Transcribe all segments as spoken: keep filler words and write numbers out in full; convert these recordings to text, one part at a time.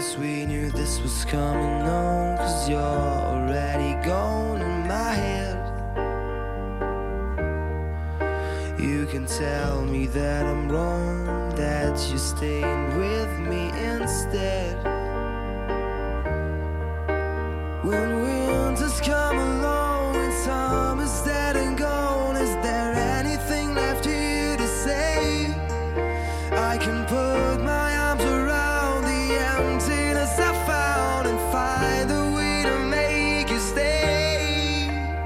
guess we knew this was coming on, 'cause you're already gone in my head. You can tell me that I'm wrong, that you're staying with me instead. When winters come along and summer's dead and gone, is there anything left here to say? I can put my arms around the emptiness I found and find a way to make you stay.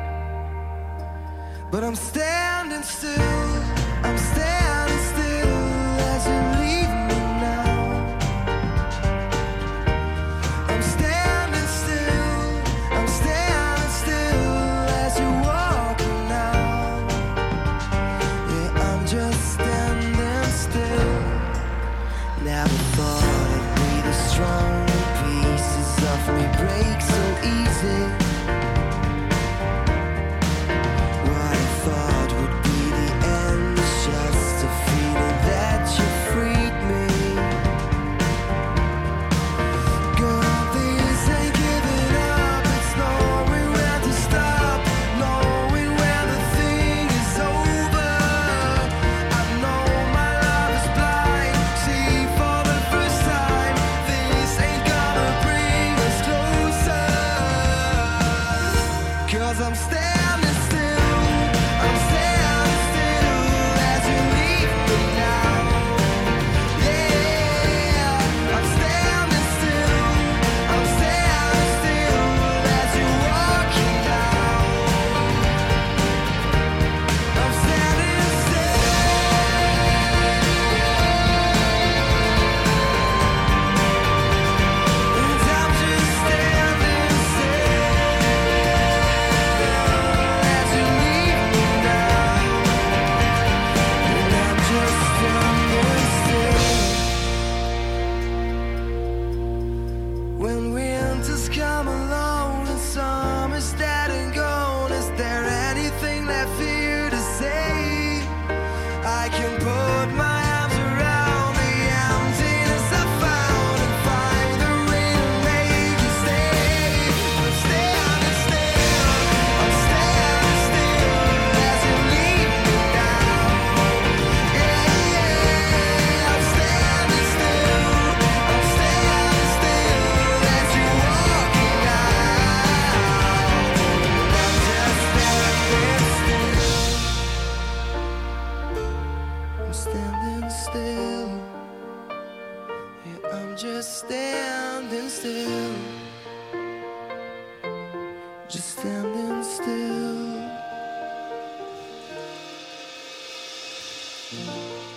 But I'm standing still, I'm standing still as you leave me now. I'm standing still, I'm standing still as you're walking out. Yeah, I'm just standing still. Never thought I'd be this strong, pieces of me break so easy. What I thought would be the end is just a feeling that you freed me. Girl, this ain't giving up, it's knowing where to stop, knowing when the thing is over. I know my love is blind, see for the first time, this ain't gonna bring us closer. 'Cause I'm standing still, I'm standing still as you leave me now. Yeah, I'm standing still, I'm standing still as you're walking out. I'm standing still, and I'm just standing still as you leave me now. And I'm just standing still. When winters come along and summer's dead and gone, is there anything left here to say? I can put my arms around the emptiness I found and find a way to make you stay. I'm standing still, I'm standing still as you leave me now. Yeah, I'm standing still, I'm standing still as you're walking out. I'm just standing still, I'm standing still. Yeah, I'm just standing still, just standing still.